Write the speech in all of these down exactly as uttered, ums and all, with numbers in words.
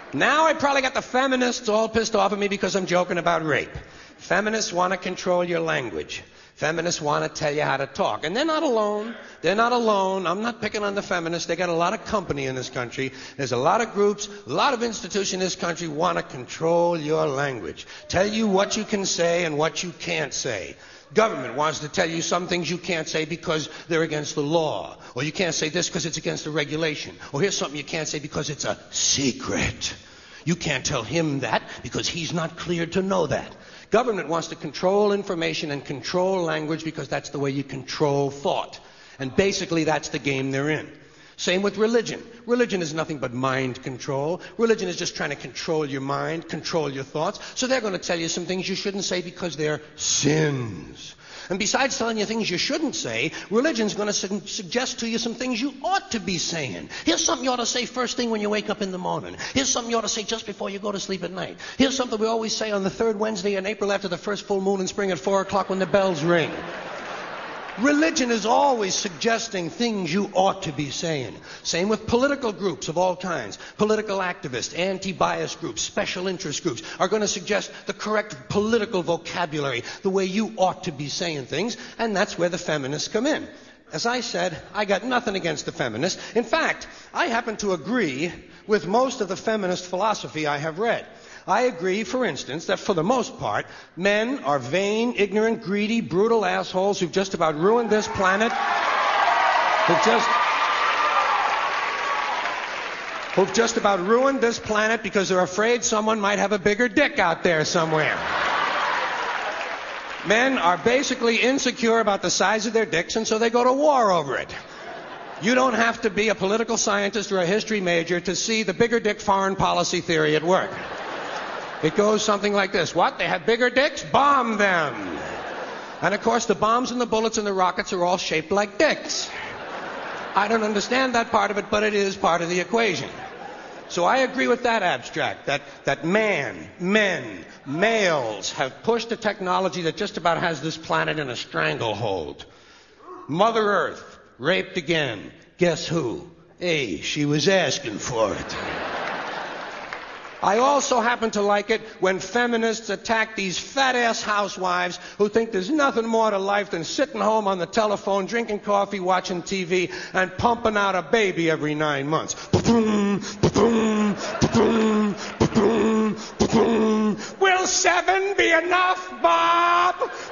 Now I probably got the feminists all pissed off at me because I'm joking about rape. Feminists want to control your language. Feminists want to tell you how to talk. And they're not alone. They're not alone. I'm not picking on the feminists. They got a lot of company in this country. There's a lot of groups, a lot of institutions in this country want to control your language. Tell you what you can say and what you can't say. Government wants to tell you some things you can't say because they're against the law. Or you can't say this because it's against the regulation. Or here's something you can't say because it's a secret. You can't tell him that because he's not cleared to know that. Government wants to control information and control language because that's the way you control thought. And basically that's the game they're in. Same with religion. Religion is nothing but mind control. Religion is just trying to control your mind, control your thoughts. So they're going to tell you some things you shouldn't say because they're sins. And besides telling you things you shouldn't say, religion's going to su- suggest to you some things you ought to be saying. Here's something you ought to say first thing when you wake up in the morning. Here's something you ought to say just before you go to sleep at night. Here's something we always say on the third Wednesday in April after the first full moon in spring at four o'clock when the bells ring. Religion is always suggesting things you ought to be saying. Same with political groups of all kinds. Political activists, anti-bias groups, special interest groups are going to suggest the correct political vocabulary, the way you ought to be saying things, and that's where the feminists come in. As I said, I got nothing against the feminists. In fact, I happen to agree with most of the feminist philosophy I have read. I agree, for instance, that for the most part, men are vain, ignorant, greedy, brutal assholes who've just about ruined this planet, who've just, who've just about ruined this planet because they're afraid someone might have a bigger dick out there somewhere. Men are basically insecure about the size of their dicks, and so they go to war over it. You don't have to be a political scientist or a history major to see the bigger dick foreign policy theory at work. It goes something like this. What? They have bigger dicks? Bomb them. And of course, the bombs and the bullets and the rockets are all shaped like dicks. I don't understand that part of it, but it is part of the equation. So I agree with that abstract, that, that man, men, males have pushed a technology that just about has this planet in a stranglehold. Mother Earth, raped again. Guess who? Hey, she was asking for it. I also happen to like it when feminists attack these fat-ass housewives who think there's nothing more to life than sitting home on the telephone, drinking coffee, watching T V, and pumping out a baby every nine months. Will seven be enough, Bob?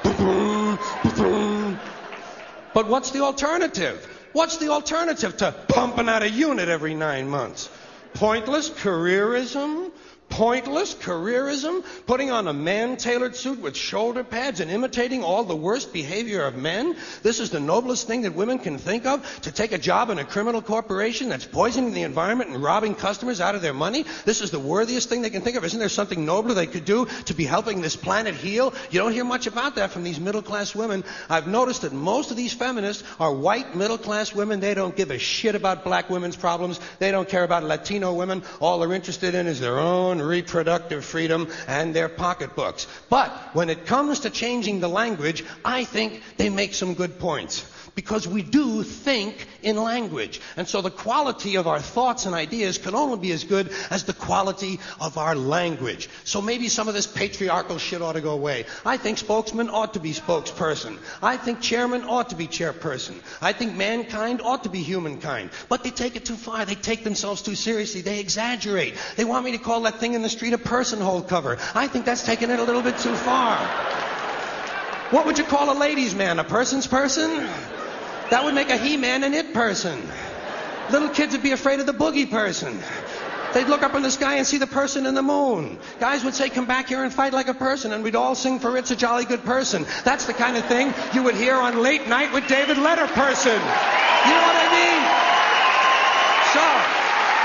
But what's the alternative? What's the alternative to pumping out a unit every nine months? Pointless careerism? Pointless careerism? Putting on a man-tailored suit with shoulder pads and imitating all the worst behavior of men? This is the noblest thing that women can think of? To take a job in a criminal corporation that's poisoning the environment and robbing customers out of their money? This is the worthiest thing they can think of. Isn't there something nobler they could do to be helping this planet heal? You don't hear much about that from these middle-class women. I've noticed that most of these feminists are white middle-class women. They don't give a shit about black women's problems. They don't care about Latino women. All they're interested in is their own reproductive freedom and their pocketbooks. But when it comes to changing the language, I think they make some good points. Because we do think in language. And so the quality of our thoughts and ideas can only be as good as the quality of our language. So maybe some of this patriarchal shit ought to go away. I think spokesman ought to be spokesperson. I think chairman ought to be chairperson. I think mankind ought to be humankind. But they take it too far. They take themselves too seriously. They exaggerate. They want me to call that thing in the street a person-hole cover. I think that's taking it a little bit too far. What would you call a ladies' man? A person's person? That would make a he-man an it person. Little kids would be afraid of the boogie person. They'd look up in the sky and see the person in the moon. Guys would say, come back here and fight like a person, and we'd all sing for It's a Jolly Good Person. That's the kind of thing you would hear on Late Night with David Letterperson. You know what I mean? So...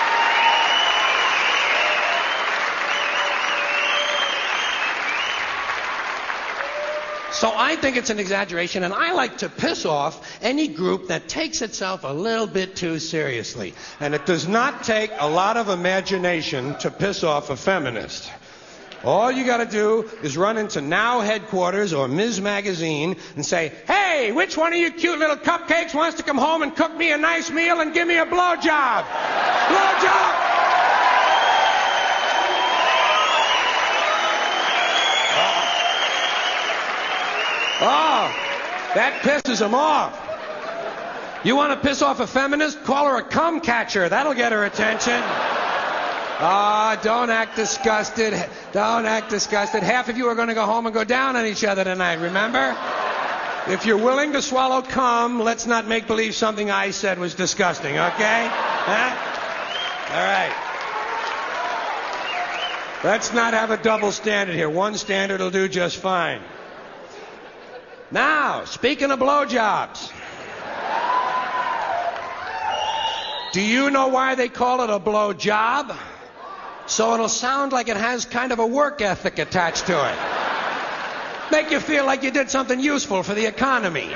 So I think it's an exaggeration, and I like to piss off any group that takes itself a little bit too seriously. And it does not take a lot of imagination to piss off a feminist. All you got to do is run into Now Headquarters or Miz Magazine and say, hey, which one of you cute little cupcakes wants to come home and cook me a nice meal and give me a blowjob? Blowjob! That pisses them off. You want to piss off a feminist? Call her a cum catcher. That'll get her attention. Ah, oh, don't act disgusted. Don't act disgusted. Half of you are going to go home and go down on each other tonight, remember? If you're willing to swallow cum, let's not make believe something I said was disgusting, okay? Huh? All right. Let's not have a double standard here. One standard will do just fine. Now, speaking of blowjobs, do you know why they call it a blowjob? So it'll sound like it has kind of a work ethic attached to it. Make you feel like you did something useful for the economy.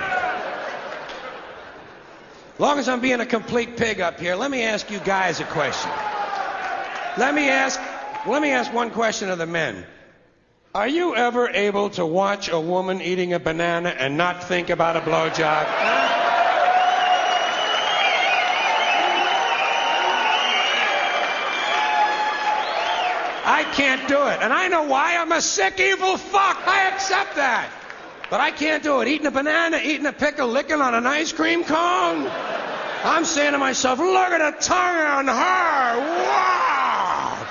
As long as I'm being a complete pig up here, let me ask you guys a question. Let me ask, let me ask one question of the men. Are you ever able to watch a woman eating a banana and not think about a blowjob? I can't do it. And I know why. I'm a sick, evil fuck. I accept that. But I can't do it. Eating a banana, eating a pickle, licking on an ice cream cone. I'm saying to myself, look at the tongue on her. Wow.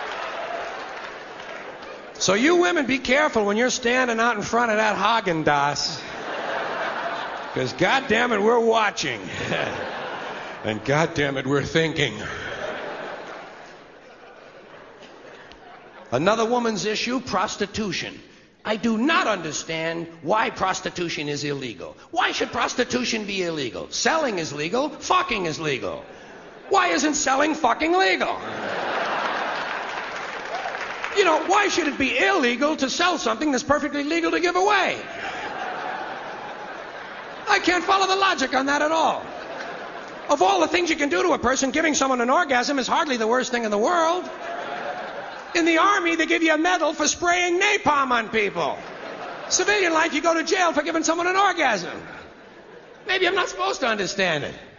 So you women, be careful when you're standing out in front of that Haagen-Dazs. Because goddamn it, we're watching. And goddamn it, we're thinking. Another woman's issue, prostitution. I do not understand why prostitution is illegal. Why should prostitution be illegal? Selling is legal. Fucking is legal. Why isn't selling fucking legal? You know, why should it be illegal to sell something that's perfectly legal to give away? I can't follow the logic on that at all. Of all the things you can do to a person, giving someone an orgasm is hardly the worst thing in the world. In the Army, they give you a medal for spraying napalm on people. Civilian life, you go to jail for giving someone an orgasm. Maybe I'm not supposed to understand it.